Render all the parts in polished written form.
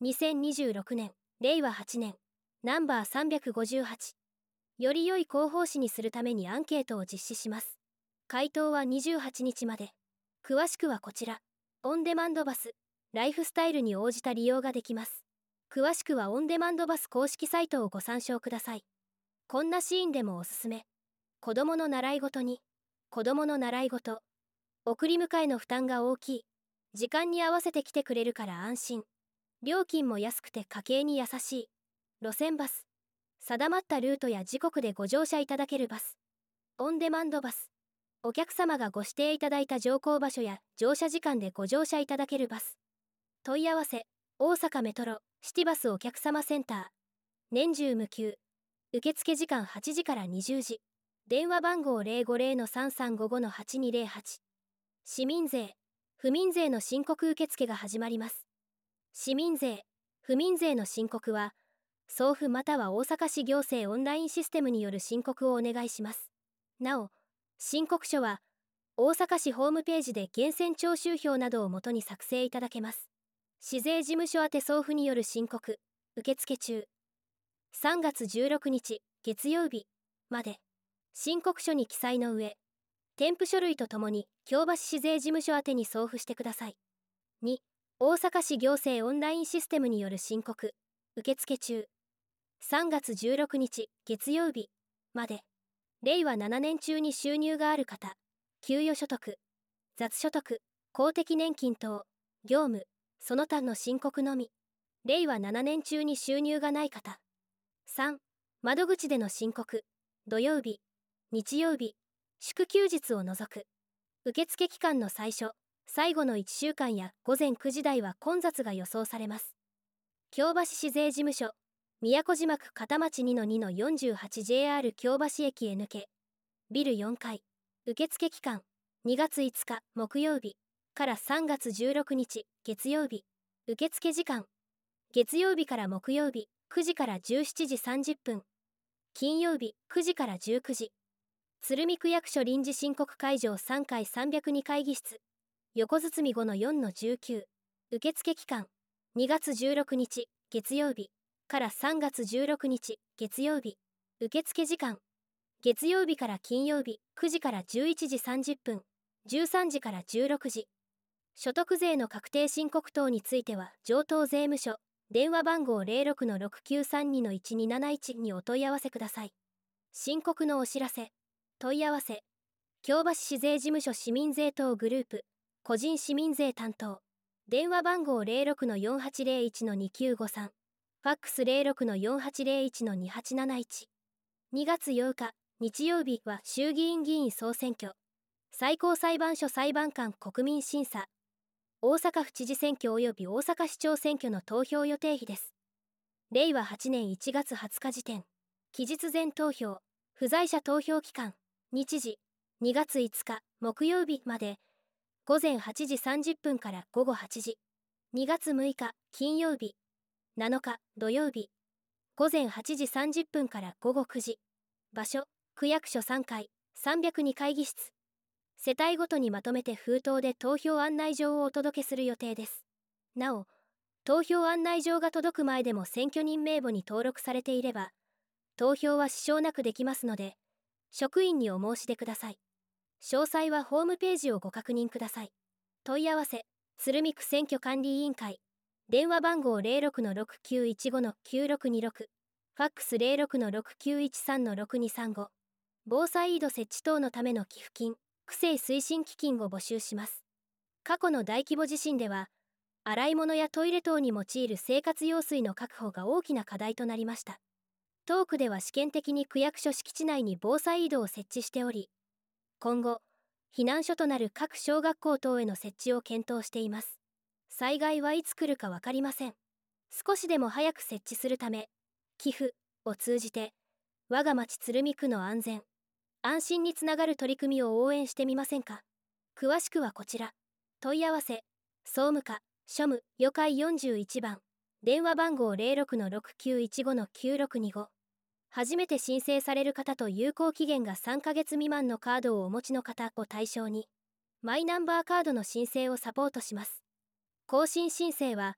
2026年、令和8年、ナンバー358。より良い広報誌にするためにアンケートを実施します。回答は28日まで。詳しくはこちら。オンデマンドバス、ライフスタイルに応じた利用ができます。詳しくはオンデマンドバス公式サイトをご参照ください。こんなシーンでもおすすめ。子供の習い事に、子供の習い事。送り迎えの負担が大きい。時間に合わせて来てくれるから安心。料金も安くて家計に優しい。路線バス。定まったルートや時刻でご乗車いただけるバス。オンデマンドバス。お客様がご指定いただいた乗降場所や乗車時間でご乗車いただけるバス。問い合わせ、大阪メトロ、シティバスお客様センター。年中無休。受付時間8時から20時。電話番号050-3355-8208。市民税、府民税の申告受付が始まります。市民税、府民税の申告は、送付または大阪市行政オンラインシステムによる申告をお願いします。なお、申告書は、大阪市ホームページで源泉徴収票などをもとに作成いただけます。市税事務所宛て送付による申告、受付中。3月16日、月曜日まで、申告書に記載の上、添付書類とともに、京橋市税事務所宛てに送付してください。2、大阪市行政オンラインシステムによる申告、受付中。3月16日、月曜日まで、令和7年中に収入がある方、給与所得、雑所得、公的年金等、業務、その他の申告のみ。令和7年中に収入がない方。3、窓口での申告、土曜日、日曜日、祝休日を除く。受付期間の最初、最後の1週間や午前9時台は混雑が予想されます。京橋市税事務所、宮古島区片町 2-2-48JR 京橋駅へ抜け、ビル4階、受付期間、2月5日木曜日から3月16日月曜日、受付時間、月曜日から木曜日9時から17時30分、金曜日9時から19時、鶴見区役所臨時申告会場3階302会議室、横包 5-4-19、受付期間、2月16日月曜日から3月16日月曜日、受付時間、月曜日から金曜日9時から11時30分、13時から16時。所得税の確定申告等については、上東税務署、電話番号 06-6932-1271 にお問い合わせください。申告のお知らせ、問い合わせ、京橋市税事務所市民税等グループ、個人市民税担当、電話番号 06-4801-2953、ファックス 06-4801-2871。2月8日、日曜日は衆議院議員総選挙、最高裁判所裁判官国民審査、大阪府知事選挙及び大阪市長選挙の投票予定日です。令和8年1月20日時点、期日前投票、不在者投票期間、日時、2月5日木曜日まで、午前8時30分から午後8時、2月6日金曜日、7日土曜日、午前8時30分から午後9時。場所、区役所3階、302会議室。世帯ごとにまとめて封筒で投票案内状をお届けする予定です。なお、投票案内状が届く前でも選挙人名簿に登録されていれば、投票は支障なくできますので、職員にお申し出ください。詳細はホームページをご確認ください。問い合わせ、鶴見区選挙管理委員会。電話番号 06-6915-9626、ファックス 06-6913-6235。防災井戸設置等のための寄付金、区政推進基金を募集します。過去の大規模地震では、洗い物やトイレ等に用いる生活用水の確保が大きな課題となりました。当区では試験的に区役所敷地内に防災井戸を設置しており、今後、避難所となる各小学校等への設置を検討しています。災害はいつ来るか分かりません。少しでも早く設置するため、寄付を通じて、我が町鶴見区の安全、安心につながる取り組みを応援してみませんか。詳しくはこちら。問い合わせ、総務課、庶務、予会41番、電話番号 06-6915-9625。初めて申請される方と有効期限が3ヶ月未満のカードをお持ちの方を対象に、マイナンバーカードの申請をサポートします。更新申請は、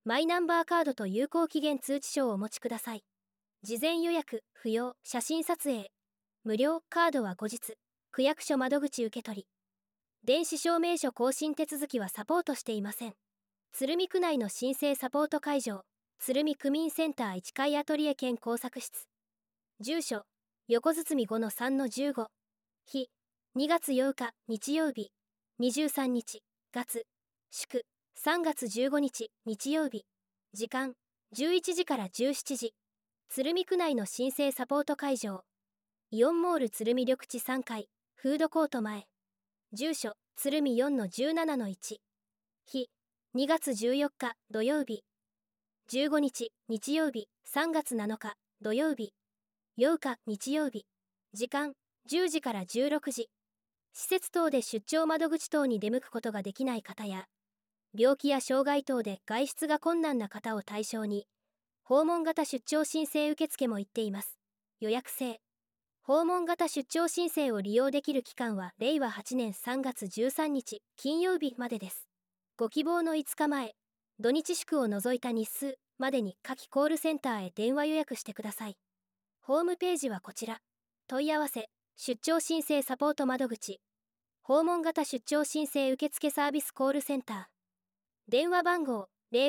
マイナンバーカードと有効期限通知書をお持ちください。事前予約不要。写真撮影無料。カードは後日区役所窓口受け取り。電子証明書更新手続きはサポートしていません。鶴見区内の申請サポート会場、鶴見区民センター1階アトリエ兼工作室。住所、横堤5-3-15。日、2月8日日曜日、23日、月、祝、3月15日日曜日。時間、11時から17時。鶴見区内の申請サポート会場。イオンモール鶴見緑地3階、フードコート前。住所、鶴見4-17-1。日、2月14日土曜日。15日日曜日。3月7日土曜日。8日日曜日。時間、10時から16時。施設等で出張窓口等に出向くことができない方や、病気や障害等で外出が困難な方を対象に、訪問型出張申請受付も行っています。予約制。訪問型出張申請を利用できる期間は令和8年3月13日金曜日までです。ご希望の5日前、土日祝を除いた日数までに下記コールセンターへ電話予約してください。ホームページはこちら。問い合わせ、出張申請サポート窓口。訪問型出張申請受付サービスコールセンター。電話番号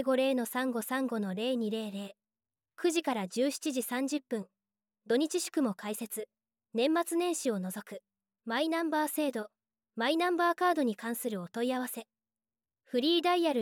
050-3535-0200。9時から17時30分。土日祝も開設。年末年始を除く。マイナンバー制度。マイナンバーカードに関するお問い合わせ。フリーダイヤル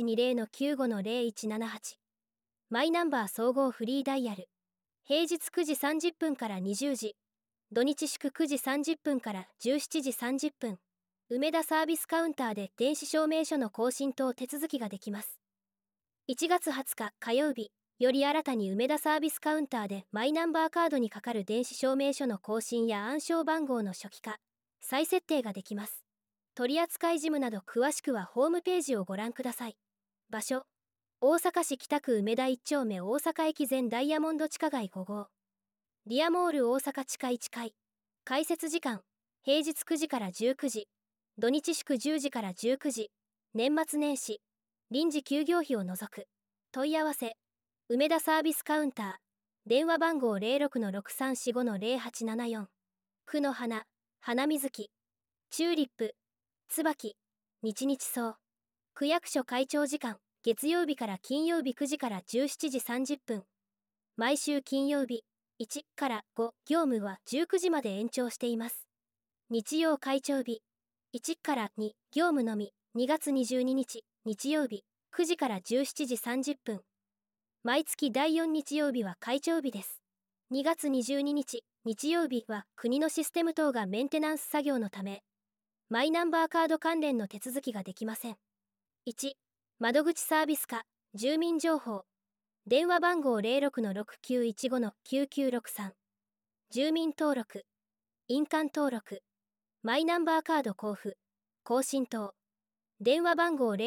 0120-95-0178。マイナンバー総合フリーダイヤル。平日9時30分から20時。土日祝9時30分から17時30分。梅田サービスカウンターで電子証明書の更新等手続きができます。1月20日火曜日より新たに梅田サービスカウンターでマイナンバーカードにかかる電子証明書の更新や暗証番号の初期化、再設定ができます。取扱事務など詳しくはホームページをご覧ください。場所、大阪市北区梅田1丁目大阪駅前ダイヤモンド地下街5号。リアモール大阪地下1階。開設時間、平日9時から19時。土日祝10時から19時。年末年始、臨時休業日を除く。問い合わせ、梅田サービスカウンター。電話番号 06-6345-0874。区の花、花水木。チューリップ、椿、日々草。区役所開庁時間、月曜日から金曜日9時から17時30分。毎週金曜日、1から5業務は19時まで延長しています。日曜開庁日、1から2業務のみ、2月22日、日曜日、9時から17時30分。毎月第4日曜日は開庁日です。2月22日、日曜日は国のシステム等がメンテナンス作業のため、マイナンバーカード関連の手続きができません。1、窓口サービス課、住民情報。電話番号 06-6915-9963。住民登録、印鑑登録、マイナンバーカード交付、更新等。電話番号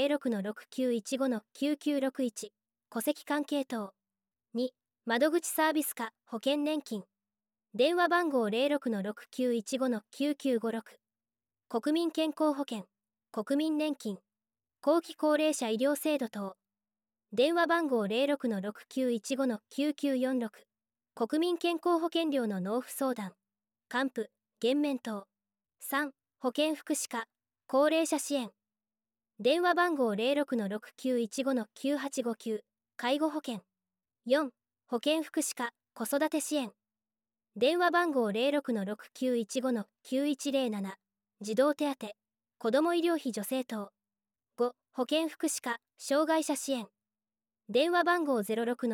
06-6915-9961。戸籍関係等。2、窓口サービス課、保険年金。電話番号 06-6915-9956。国民健康保険、国民年金、後期高齢者医療制度等。電話番号 06-6915-9946。国民健康保険料の納付相談、還付、減免等。3、保健福祉課、高齢者支援。電話番号 06-6915-9859。介護保険。4、保健福祉課、子育て支援。電話番号 06-6915-9107。児童手当、子ども医療費助成等。5、保健福祉課、障害者支援。電話番号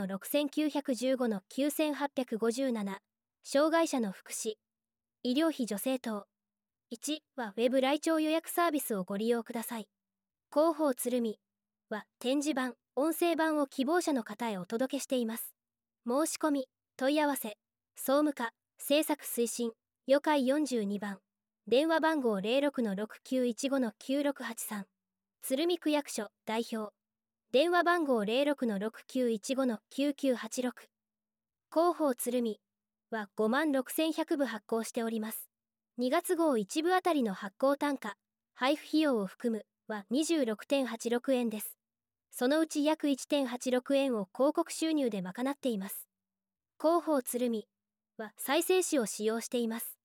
06-6915-9857。障害者の福祉、医療費助成等。1はウェブ来庁予約サービスをご利用ください。広報鶴見は展示版、音声版を希望者の方へお届けしています。申し込み、問い合わせ、総務課、制作推進、予会42番。電話番号 06-6915-9683。鶴見区役所代表。電話番号 06-6915-9986。広報鶴見は56,100部発行しております。2月号1部あたりの発行単価、配布費用を含むは 26.86 円です。 そのうち約 1.86 円を広告収入で賄っています。広報鶴見は再生紙を使用しています。